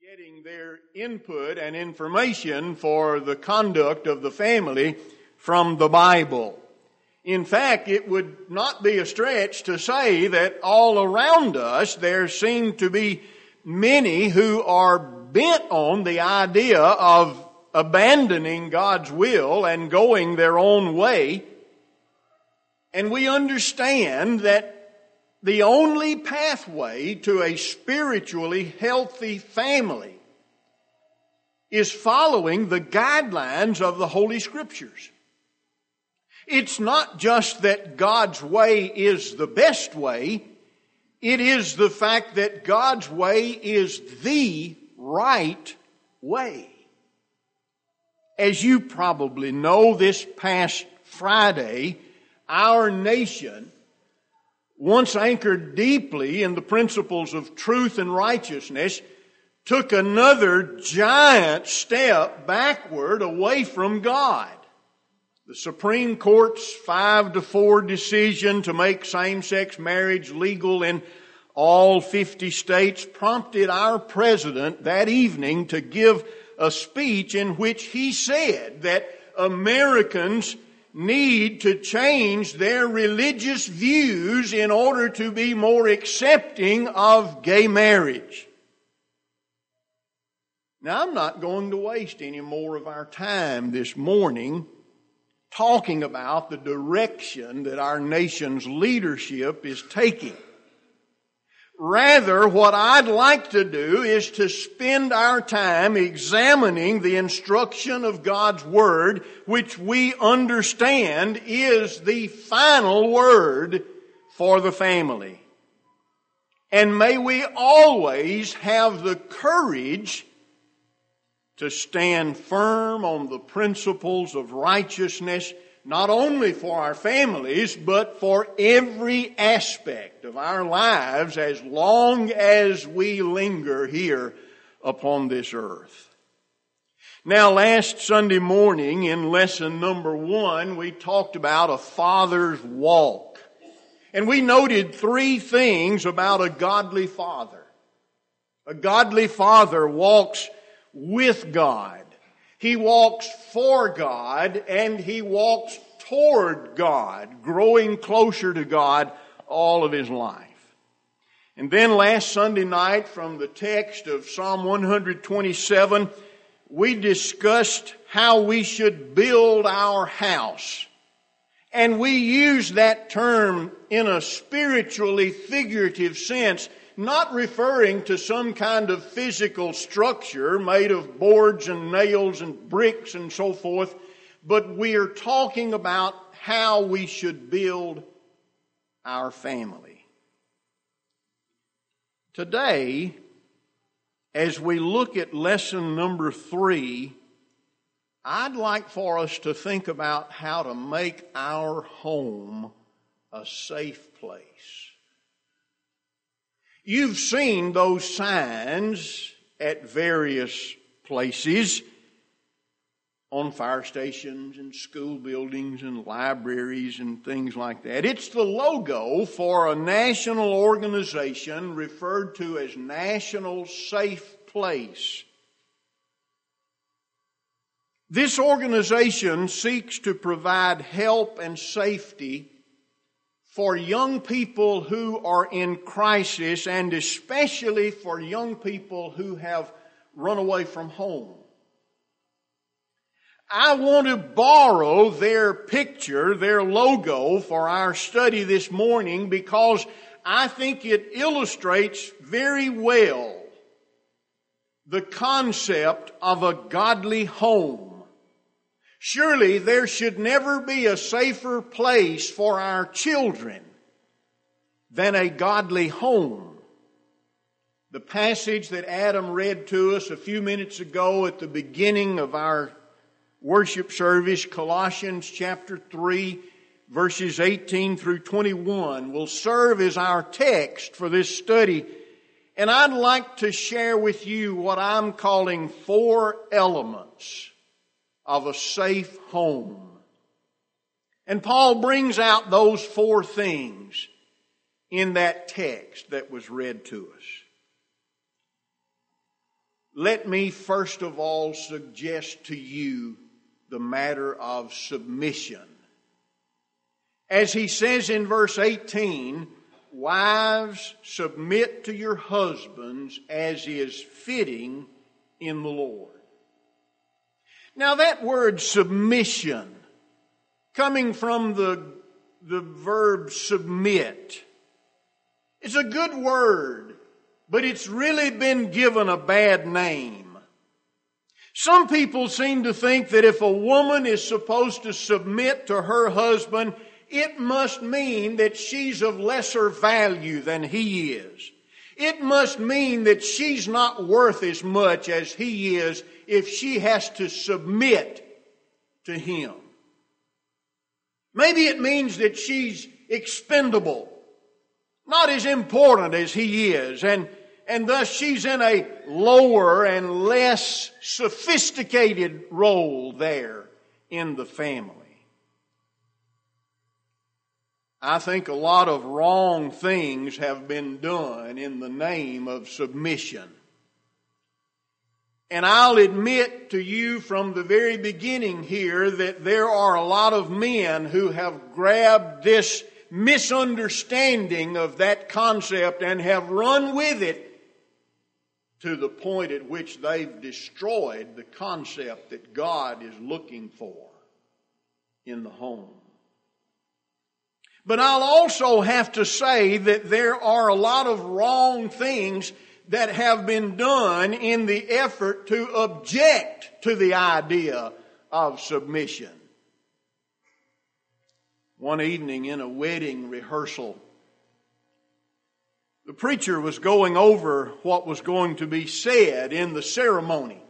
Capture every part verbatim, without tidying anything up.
getting their input and information for the conduct of the family from the Bible. In fact, it would not be a stretch to say that all around us there seem to be many who are bent on the idea of abandoning God's will and going their own way. And we understand that the only pathway to a spiritually healthy family is following the guidelines of the Holy Scriptures. It's not just that God's way is the best way. It is the fact that God's way is the right way. As you probably know, this past Friday, our nation, once anchored deeply in the principles of truth and righteousness, took another giant step backward away from God. The Supreme Court's five to four decision to make same-sex marriage legal in all fifty states prompted our president that evening to give a speech in which he said that Americans need to change their religious views in order to be more accepting of gay marriage. Now, I'm not going to waste any more of our time this morning talking about the direction that our nation's leadership is taking. Rather, what I'd like to do is to spend our time examining the instruction of God's Word, which we understand is the final word for the family. And may we always have the courage to stand firm on the principles of righteousness, not only for our families, but for every aspect of our lives as long as we linger here upon this earth. Now, last Sunday morning in lesson number one, we talked about a father's walk. And we noted three things about a godly father. A godly father walks with God. He walks for God, and he walks toward God, growing closer to God all of his life. And then last Sunday night, from the text of Psalm one twenty-seven, we discussed how we should build our house. And we used that term in a spiritually figurative sense, not referring to some kind of physical structure made of boards and nails and bricks and so forth, but we are talking about how we should build our family. Today, as we look at lesson number three, I'd like for us to think about how to make our home a safe place. You've seen those signs at various places, on fire stations and school buildings and libraries and things like that. It's the logo for a national organization referred to as National Safe Place. This organization seeks to provide help and safety for young people who are in crisis, and especially for young people who have run away from home. I want to borrow their picture, their logo, for our study this morning because I think it illustrates very well the concept of a godly home. Surely there should never be a safer place for our children than a godly home. The passage that Adam read to us a few minutes ago at the beginning of our worship service, Colossians chapter three, verses eighteen through twenty-one, will serve as our text for this study. And I'd like to share with you what I'm calling four elements of a safe home. And Paul brings out those four things in that text that was read to us. let me first of all suggest to you the matter of submission. As he says in verse eighteen, wives, submit to your husbands as is fitting in the Lord. Now that word submission, coming from the, the verb submit, it's a good word, but it's really been given a bad name. Some people seem to think that if a woman is supposed to submit to her husband, it must mean that she's of lesser value than he is. It must mean that she's not worth as much as he is if she has to submit to him. Maybe it means that she's expendable, not as important as he is, and, and thus she's in a lower and less sophisticated role there in the family. I think a lot of wrong things have been done in the name of submission. And I'll admit to you from the very beginning here that there are a lot of men who have grabbed this misunderstanding of that concept and have run with it to the point at which they've destroyed the concept that God is looking for in the home. But I'll also have to say that there are a lot of wrong things that have been done in the effort to object to the idea of submission. One evening in a wedding rehearsal, the preacher was going over what was going to be said in the ceremony.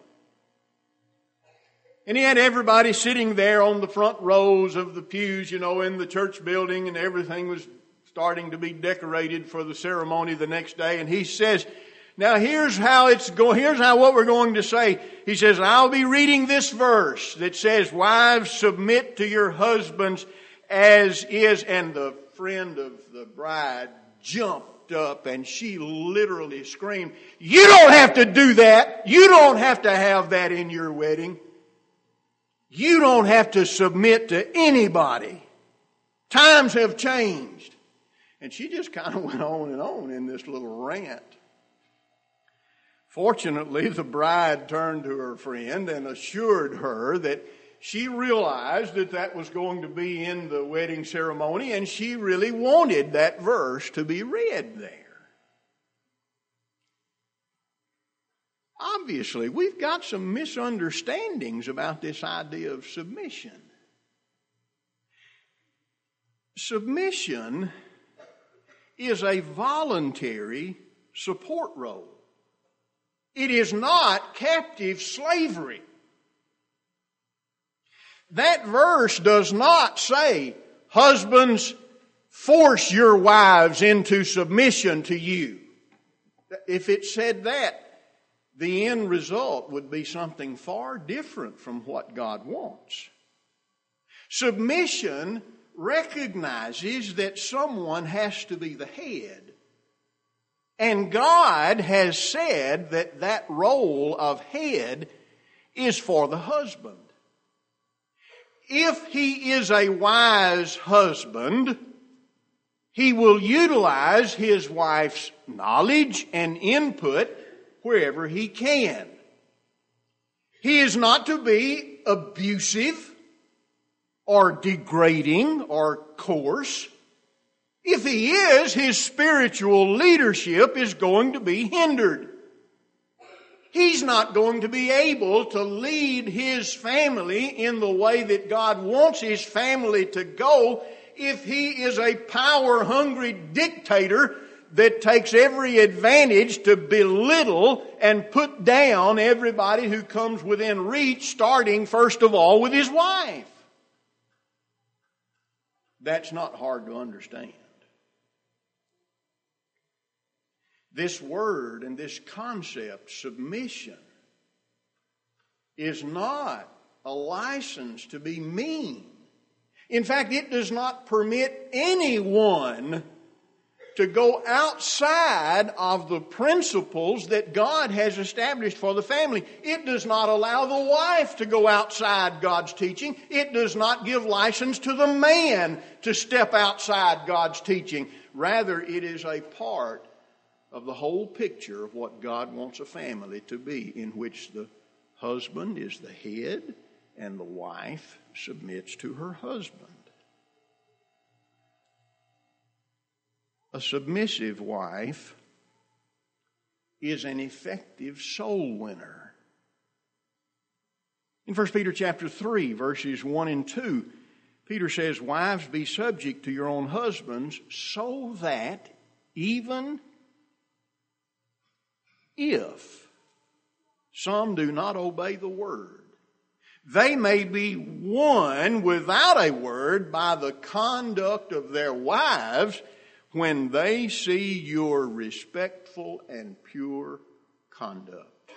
And he had everybody sitting there on the front rows of the pews, you know, in the church building, and everything was starting to be decorated for the ceremony the next day. And he says, now here's how it's going, here's how what we're going to say. He says, I'll be reading this verse that says, wives, submit to your husbands as is. And the friend of the bride jumped up and she literally screamed, you don't have to do that. You don't have to have that in your wedding. You don't have to submit to anybody. Times have changed. And she just kind of went on and on in this little rant. Fortunately, the bride turned to her friend and assured her that she realized that that was going to be in the wedding ceremony, and she really wanted that verse to be read there. Obviously, we've got some misunderstandings about this idea of submission. Submission is a voluntary support role. It is not captive slavery. That verse does not say, husbands, force your wives into submission to you. If it said that, the end result would be something far different from what God wants. Submission recognizes that someone has to be the head. And God has said that that role of head is for the husband. If he is a wise husband, he will utilize his wife's knowledge and input wherever he can. He is not to be abusive or degrading or coarse. If he is, his spiritual leadership is going to be hindered. He's not going to be able to lead his family in the way that God wants his family to go if he is a power-hungry dictator that takes every advantage to belittle and put down everybody who comes within reach, starting first of all with his wife. That's not hard to understand. This word and this concept, submission, is not a license to be mean. In fact, it does not permit anyone to go outside of the principles that God has established for the family. It does not allow the wife to go outside God's teaching. It does not give license to the man to step outside God's teaching. Rather, it is a part of the whole picture of what God wants a family to be, in which the husband is the head and the wife submits to her husband. A submissive wife is an effective soul winner. In First Peter chapter three, verses one and two, Peter says, "Wives, be subject to your own husbands, so that even if some do not obey the word, they may be won without a word by the conduct of their wives, when they see your respectful and pure conduct."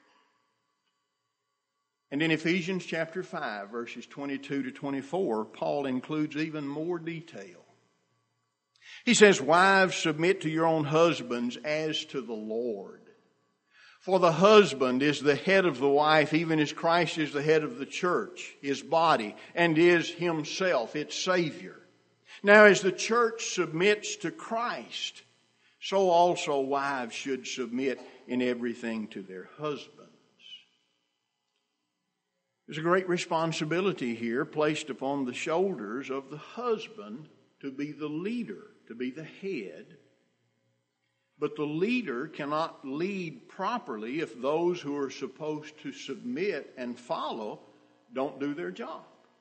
And in Ephesians chapter five, verses twenty-two to twenty-four, Paul includes even more detail. He says, "Wives, submit to your own husbands as to the Lord. For the husband is the head of the wife, even as Christ is the head of the church, his body, and is himself its Savior. Now, as the church submits to Christ, so also wives should submit in everything to their husbands." There's a great responsibility here placed upon the shoulders of the husband to be the leader, to be the head. But the leader cannot lead properly if those who are supposed to submit and follow don't do their job.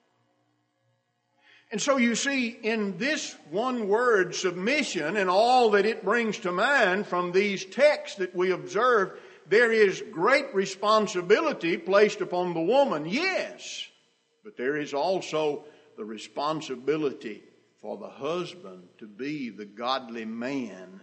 And so you see, in this one word, submission, and all that it brings to mind from these texts that we observe, there is great responsibility placed upon the woman, yes, but there is also the responsibility for the husband to be the godly man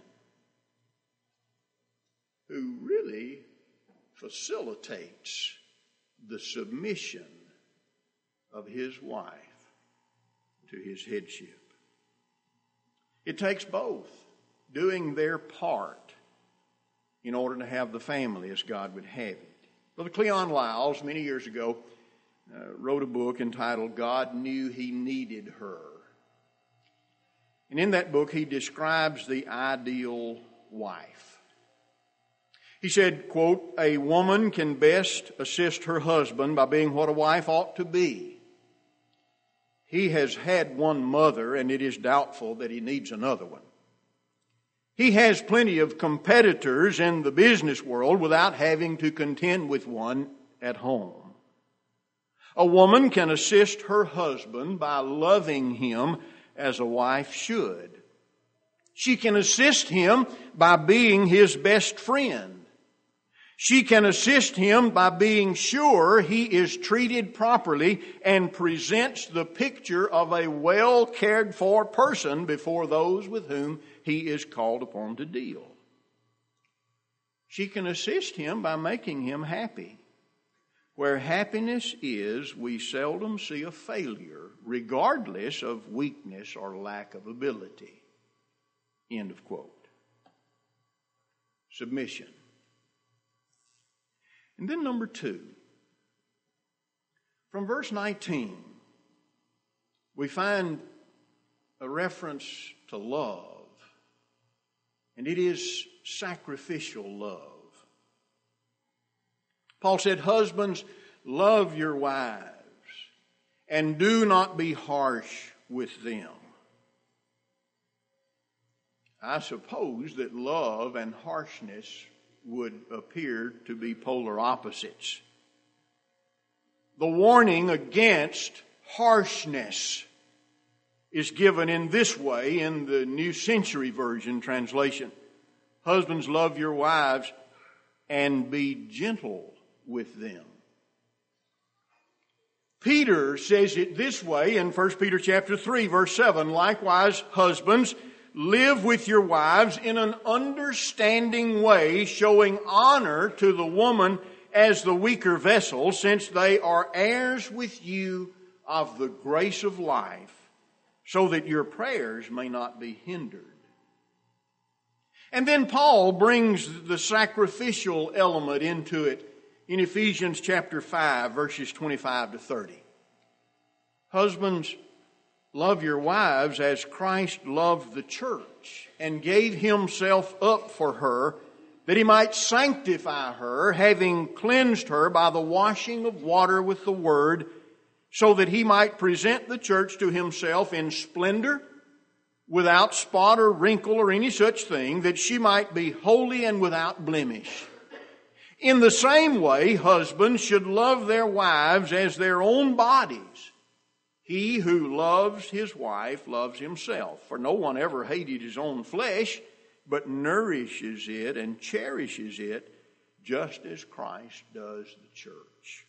who really facilitates the submission of his wife to his headship. It takes both doing their part in order to have the family as God would have it. Brother Cleon Lyles, many years ago, uh, wrote a book entitled "God Knew He Needed Her." And in that book, he describes the ideal wife. He said, quote, "A woman can best assist her husband by being what a wife ought to be. He has had one mother, and it is doubtful that he needs another one. He has plenty of competitors in the business world without having to contend with one at home. A woman can assist her husband by loving him as a wife should. She can assist him by being his best friend. She can assist him by being sure he is treated properly and presents the picture of a well cared for person before those with whom he is called upon to deal. She can assist him by making him happy. Where happiness is, we seldom see a failure, regardless of weakness or lack of ability." End of quote. Submission. And then number two, from verse nineteen, we find a reference to love, and it is sacrificial love. Paul said, "Husbands, love your wives, and do not be harsh with them." I suppose that love and harshness would appear to be polar opposites. The warning against harshness is given in this way in the New Century Version translation. "Husbands, love your wives and be gentle with them." Peter says it this way in First Peter chapter three, verse seven. "Likewise, husbands, live with your wives in an understanding way, showing honor to the woman as the weaker vessel, since they are heirs with you of the grace of life, so that your prayers may not be hindered." And then Paul brings the sacrificial element into it in Ephesians chapter five, verses twenty-five to thirty. Husbands, love your wives as Christ loved the church and gave himself up for her, that he might sanctify her, having cleansed her by the washing of water with the word, so that he might present the church to himself in splendor, without spot or wrinkle or any such thing, that she might be holy and without blemish. In the same way, husbands should love their wives as their own bodies. He who loves his wife loves himself. For no one ever hated his own flesh, but nourishes it and cherishes it, just as Christ does the church.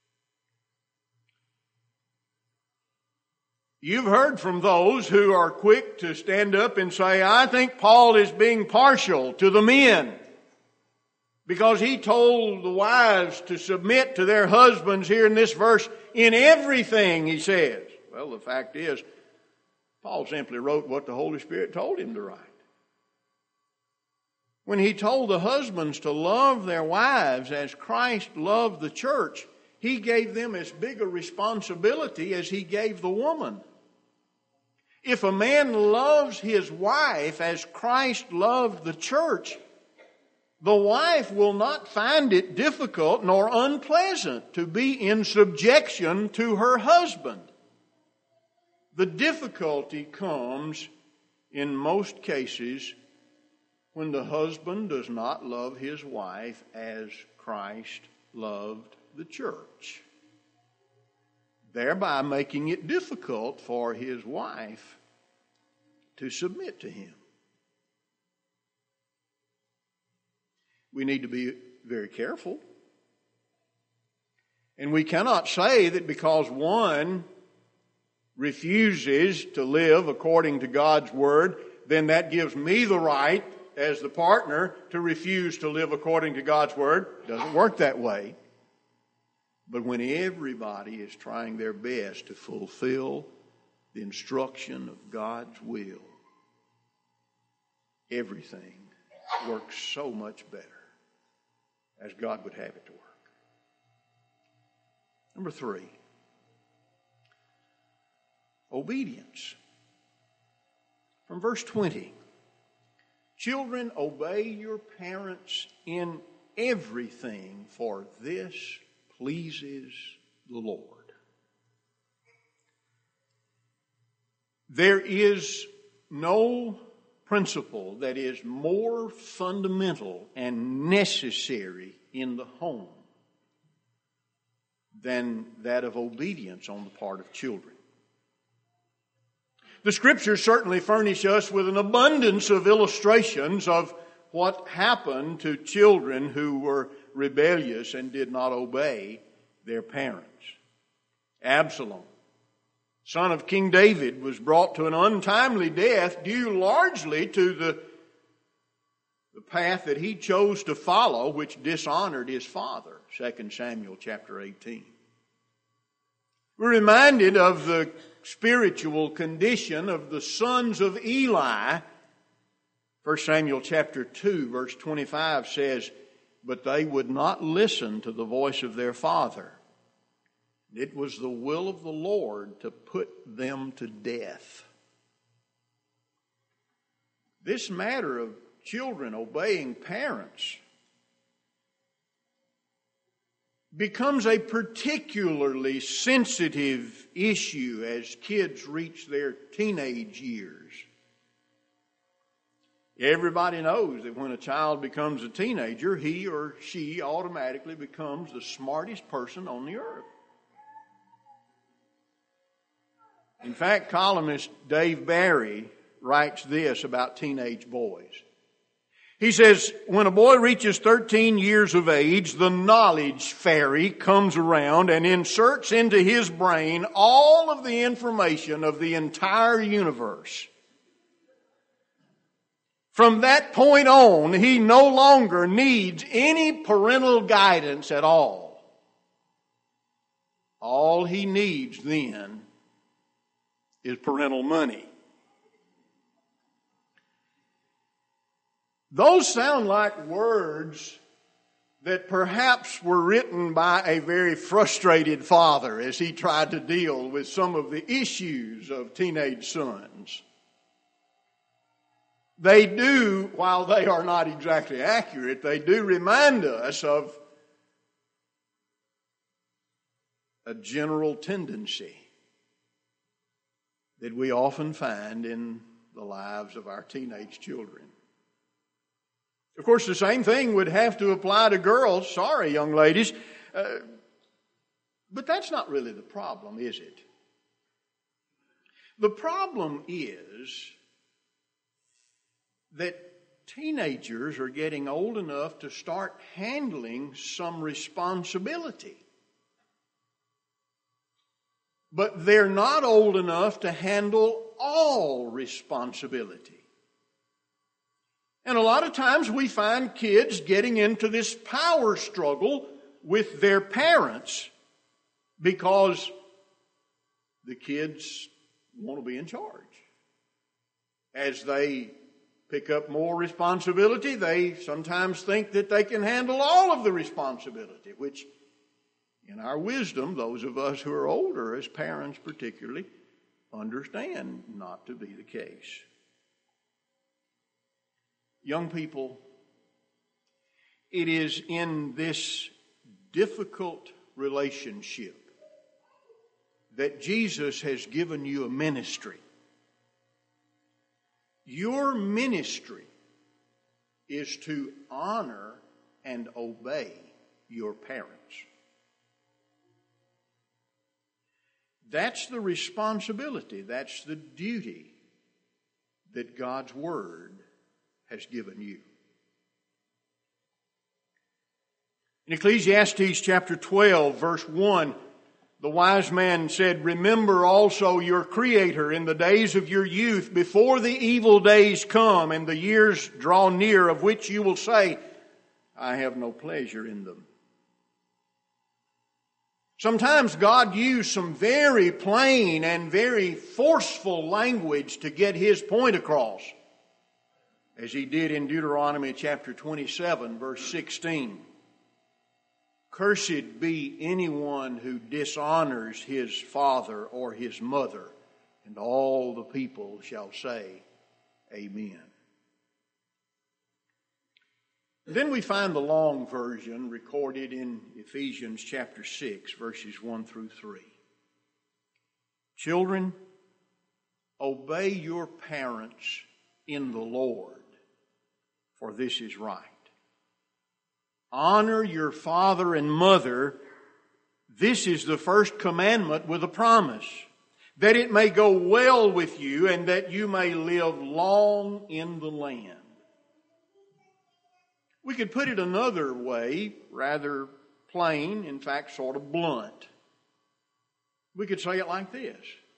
You've heard from those who are quick to stand up and say, I think Paul is being partial to the men, because he told the wives to submit to their husbands here in this verse in everything, he says. Well, the fact is, Paul simply wrote what the Holy Spirit told him to write. When he told the husbands to love their wives as Christ loved the church, he gave them as big a responsibility as he gave the woman. If a man loves his wife as Christ loved the church, the wife will not find it difficult nor unpleasant to be in subjection to her husband. The difficulty comes in most cases when the husband does not love his wife as Christ loved the church, thereby making it difficult for his wife to submit to him. We need to be very careful. And we cannot say that because one refuses to live according to God's word, then that gives me the right as the partner to refuse to live according to God's word. It doesn't work that way. But when everybody is trying their best to fulfill the instruction of God's will, everything works so much better as God would have it to work. Number three, obedience. From verse twenty, children, obey your parents in everything, for this pleases the Lord. There is no principle that is more fundamental and necessary in the home than that of obedience on the part of children. The Scriptures certainly furnish us with an abundance of illustrations of what happened to children who were rebellious and did not obey their parents. Absalom, son of King David, was brought to an untimely death due largely to the, the path that he chose to follow, which dishonored his father, Second Samuel chapter eighteen. We're reminded of the spiritual condition of the sons of Eli. First Samuel chapter two, verse twenty-five says, but they would not listen to the voice of their father. It was the will of the Lord to put them to death. This matter of children obeying parents becomes a particularly sensitive issue as kids reach their teenage years. Everybody knows that when a child becomes a teenager, he or she automatically becomes the smartest person on the earth. In fact, columnist Dave Barry writes this about teenage boys. He says, when a boy reaches thirteen years of age, the knowledge fairy comes around and inserts into his brain all of the information of the entire universe. From that point on, he no longer needs any parental guidance at all. All he needs then is parental money. Those sound like words that perhaps were written by a very frustrated father as he tried to deal with some of the issues of teenage sons. They do, while they are not exactly accurate, they do remind us of a general tendency that we often find in the lives of our teenage children. Of course, the same thing would have to apply to girls. Sorry, young ladies. Uh, but that's not really the problem, is it? The problem is that teenagers are getting old enough to start handling some responsibility. But they're not old enough to handle all responsibility. And a lot of times we find kids getting into this power struggle with their parents because the kids want to be in charge. As they pick up more responsibility, they sometimes think that they can handle all of the responsibility, which in our wisdom, those of us who are older, as parents particularly, understand not to be the case. Young people, it is in this difficult relationship that Jesus has given you a ministry. Your ministry is to honor and obey your parents. That's the responsibility, that's the duty that God's Word has given you. In Ecclesiastes chapter twelve, verse one, the wise man said, "Remember also your Creator in the days of your youth, before the evil days come and the years draw near, of which you will say, I have no pleasure in them." Sometimes God used some very plain and very forceful language to get His point across, as He did in Deuteronomy chapter twenty-seven, verse sixteen. "Cursed be anyone who dishonors his father or his mother," and all the people shall say, Amen. Then we find the long version recorded in Ephesians chapter six, verses one through three. "Children, obey your parents in the Lord, for this is right. Honor your father and mother. This is the first commandment with a promise, that it may go well with you and that you may live long in the land." We could put it another way, rather plain, in fact sort of blunt. We could say it like this: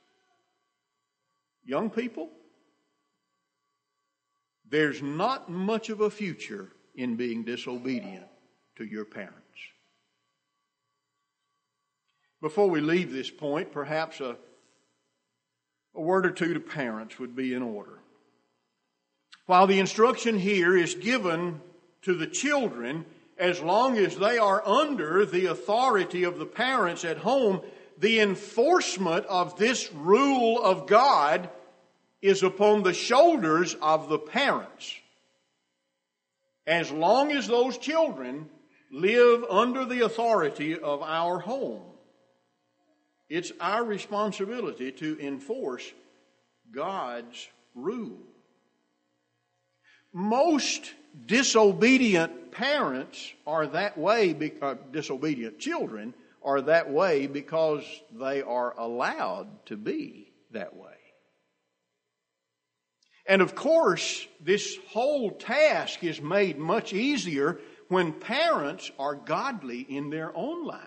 young people, there's not much of a future in being disobedient to your parents. Before we leave this point, perhaps a, a word or two to parents would be in order. While the instruction here is given to the children, as long as they are under the authority of the parents at home, the enforcement of this rule of God is upon the shoulders of the parents. As long as those children live under the authority of our home, it's our responsibility to enforce God's rule. Most disobedient parents are that way, because disobedient children are that way because they are allowed to be that way. And of course, this whole task is made much easier when parents are godly in their own lives.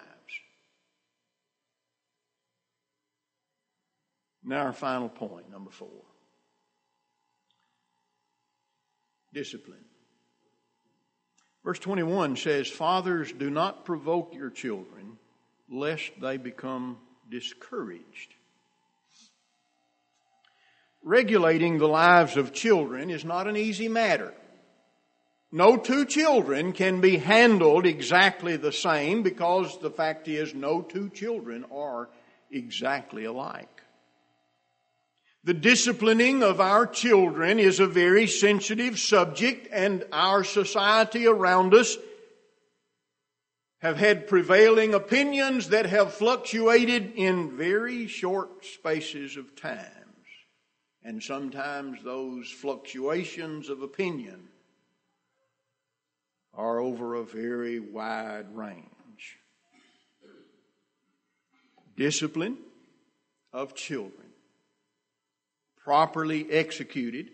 Now our final point, number four. Discipline. Verse twenty-one says, "Fathers, do not provoke your children, lest they become discouraged." Regulating the lives of children is not an easy matter. No two children can be handled exactly the same, because the fact is no two children are exactly alike. The disciplining of our children is a very sensitive subject, and our society around us have had prevailing opinions that have fluctuated in very short spaces of times. And sometimes those fluctuations of opinion are over a very wide range. Discipline of children, properly executed.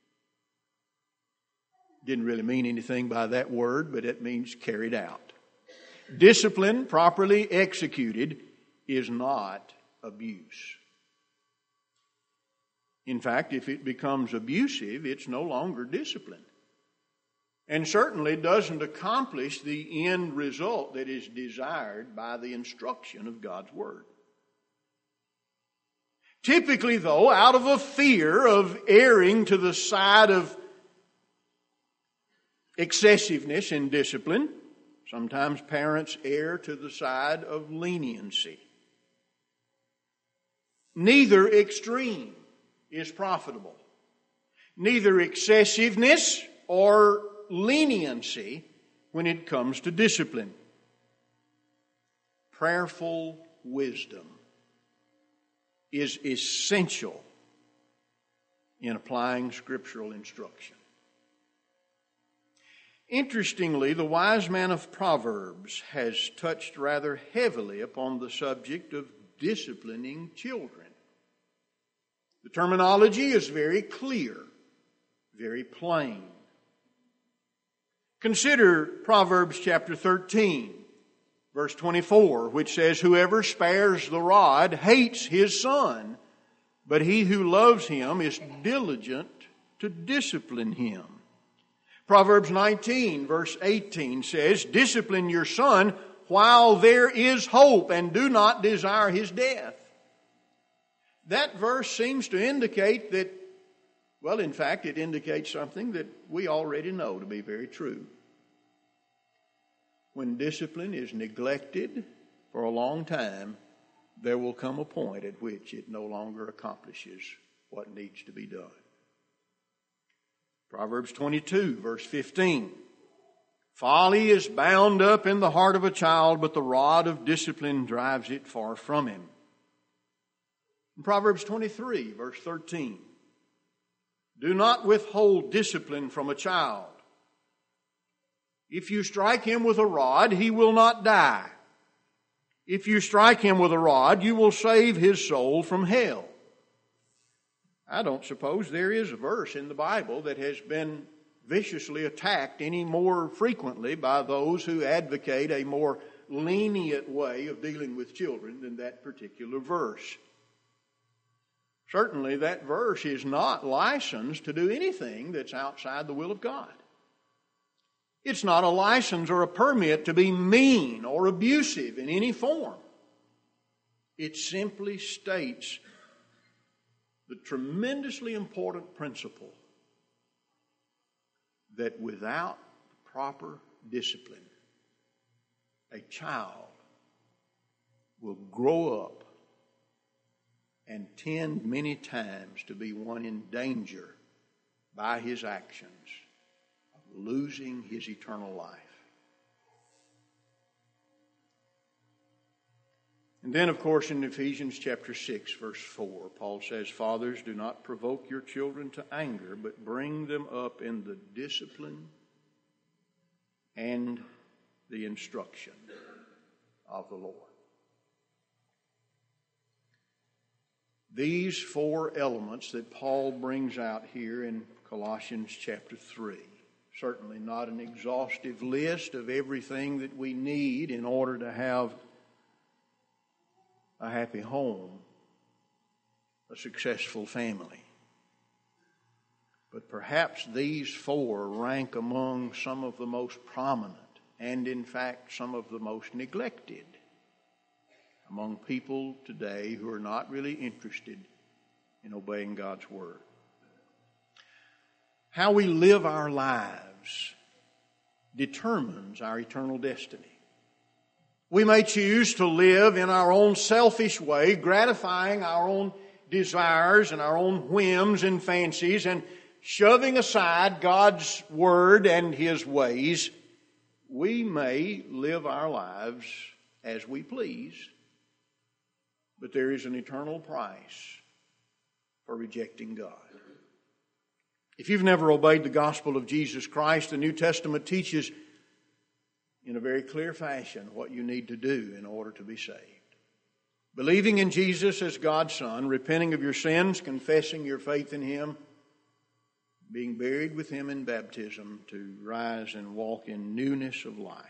Didn't really mean anything by that word, but it means carried out. Discipline properly executed is not abuse. In fact, if it becomes abusive, it's no longer discipline. And certainly doesn't accomplish the end result that is desired by the instruction of God's Word. Typically, though, out of a fear of erring to the side of excessiveness in discipline, sometimes parents err to the side of leniency. Neither extreme is profitable. Neither excessiveness or leniency when it comes to discipline. Prayerful wisdom is essential in applying scriptural instruction. Interestingly, the wise man of Proverbs has touched rather heavily upon the subject of disciplining children. The terminology is very clear, very plain. Consider Proverbs chapter thirteen, verse twenty-four, which says, "Whoever spares the rod hates his son, but he who loves him is diligent to discipline him." Proverbs nineteen, verse eighteen says, "Discipline your son while there is hope, and do not desire his death." That verse seems to indicate that, well, in fact, it indicates something that we already know to be very true. When discipline is neglected for a long time, there will come a point at which it no longer accomplishes what needs to be done. Proverbs twenty-two, verse fifteen. "Folly is bound up in the heart of a child, but the rod of discipline drives it far from him." In Proverbs twenty-three, verse thirteen. "Do not withhold discipline from a child. If you strike him with a rod, he will not die. If you strike him with a rod, you will save his soul from hell." I don't suppose there is a verse in the Bible that has been viciously attacked any more frequently by those who advocate a more lenient way of dealing with children than that particular verse. Certainly that verse is not licensed to do anything that's outside the will of God. It's not a license or a permit to be mean or abusive in any form. It simply states the tremendously important principle that without proper discipline, a child will grow up and tend many times to be one in danger by his actions of losing his eternal life. And then, of course, in Ephesians chapter six, verse four, Paul says, "Fathers, do not provoke your children to anger, but bring them up in the discipline and the instruction of the Lord." These four elements that Paul brings out here in Colossians chapter three, certainly not an exhaustive list of everything that we need in order to have a happy home, a successful family. But perhaps these four rank among some of the most prominent and, in fact, some of the most neglected among people today who are not really interested in obeying God's Word. How we live our lives determines our eternal destiny. We may choose to live in our own selfish way, gratifying our own desires and our own whims and fancies, and shoving aside God's Word and His ways. We may live our lives as we please, but there is an eternal price for rejecting God. If you've never obeyed the gospel of Jesus Christ, the New Testament teaches in a very clear fashion what you need to do in order to be saved. Believing in Jesus as God's Son, repenting of your sins, confessing your faith in Him, being buried with Him in baptism to rise and walk in newness of life.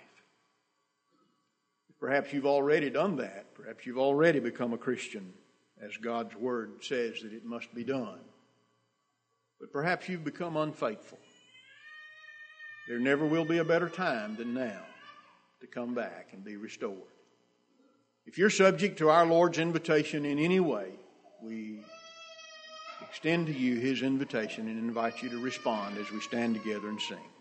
Perhaps you've already done that. Perhaps you've already become a Christian as God's Word says that it must be done. But perhaps you've become unfaithful. There never will be a better time than now to come back and be restored. If you're subject to our Lord's invitation in any way, we extend to you His invitation and invite you to respond as we stand together and sing.